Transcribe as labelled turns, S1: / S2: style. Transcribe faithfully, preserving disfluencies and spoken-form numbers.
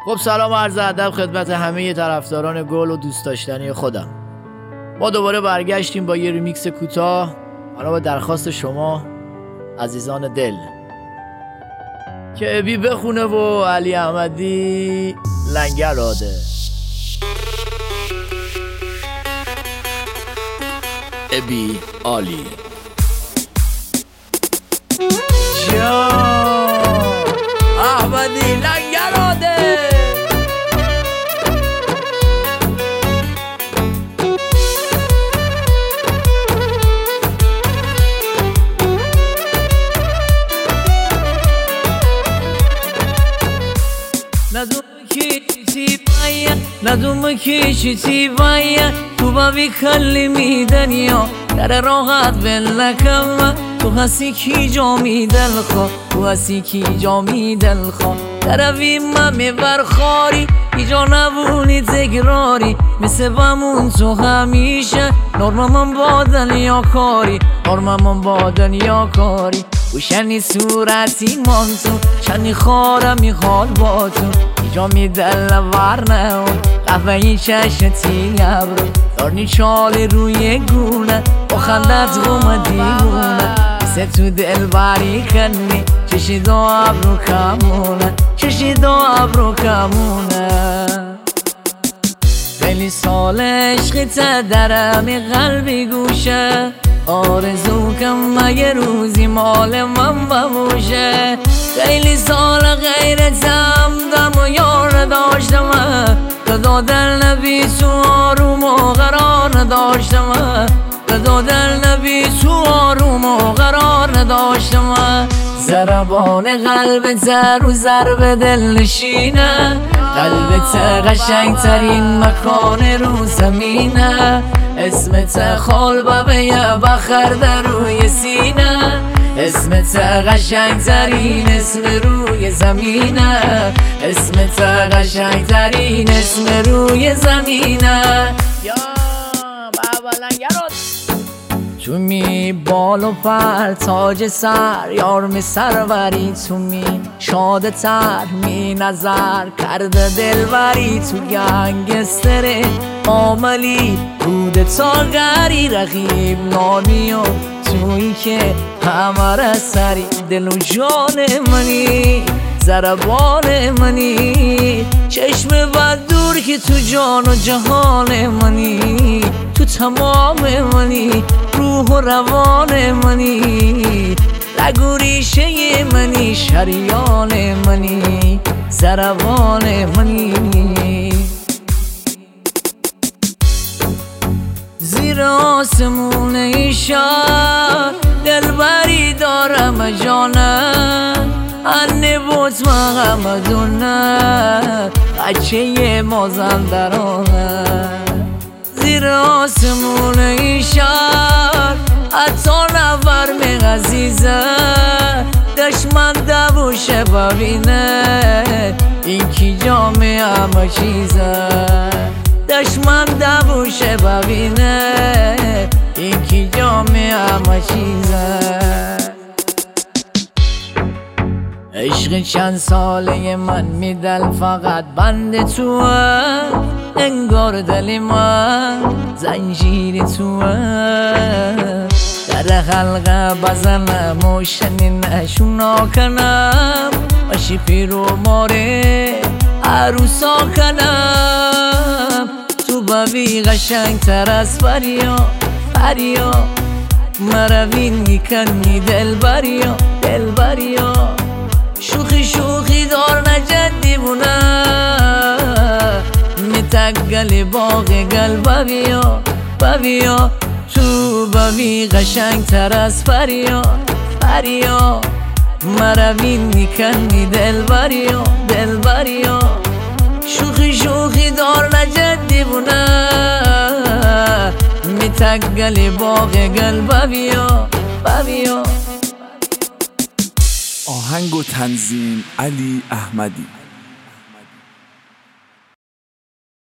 S1: خب سلام و عرض ادب خدمت همه طرفداران گل و دوست داشتنی خودم. ما دوباره برگشتیم با یه ریمیکس کوتاه حالا به درخواست شما عزیزان دل که ابی بخونه و علی احمدی لنگر راده. ابی عالی جا احمدی لنگر راده. ندوم کی چی باید تو با بیکلمی دنیا در راحت بلکم تو هستی کی جامی دل خوا تو هستی کی جامی دل خوا در ویم میبر خاری ایجا نبونی تکراری مثل بمون تو همیشه نرمه من با دنیا کاری نرمه من با دنیا کاری وشنی صورتی من تو شنی خارم میخواد با تو ایجا می دل ورنه قهوه این چشتی ابرو دارنی چالی روی گونه با خندت گم دیوونه مثل تو دل بری کنی چشی دو ابرو کمونه چشی دو ابرو کمونه خیلی سال عشقیت درمی قلبی گوشه آرزو کم مگه روزی مال من بموشه خیلی سال غیرتم دم و یار نداشتم کدا دل نبی تو آروم و قرار نداشتم کدا دل نبی تو آروم و قرار نداشتم ضربان قلبت رو ضرب دل نشینه قلبت قشنگ ترین مکان رو زمینه اسمت خالبه یه بخر در روی سینه اسمت قشنگ ترین اسم روی زمینه اسمت قشنگ ترین اسم روی زمینه یا بابا لنگرات تو می بال و پر تاج سر یار می سروری تو می شاده تر می نظر کرده دلبری تو گنگستره عاملی بوده تا غری رقیب نانی و تویی که همه سری دل و جان منی ضربان منی چشم بد دور که تو جان و جهان منی تو تمام منی روح و روان منی رگ و ریشه منی شریان منی ضربان منی زیر آسمون ایشان دلبری دارم جانم انه بوت محمدونه بچه مازندرانه زیر آسمون ایشان حتی نور می غزیزه دشمن دبوشه ببینه این کی جامعه همه چیزه دشمن دبوشه ببینه این کی جامعه همه چیزه عشق چند ساله من میدل فقط بند توه انگار دل من زنجیر توه در حلقه بزنم و شنینشونا کنم باشی پیرو ماره عروسا کنم تو ببی قشنگ تر از بریا بریا مروین میکنی دل بریا دل بریا شوخی شوخی دار نجدی بونه میتگل باغ گل ببیا ببیا تو ببی قشنگ تر از بریا بریا مروین میکنی دل بریا دل بریا شوخی شوخی دار نجدی بونه میتگل باغ گل ببیا ببیا
S2: آهنگ و تنظیم علی احمدی.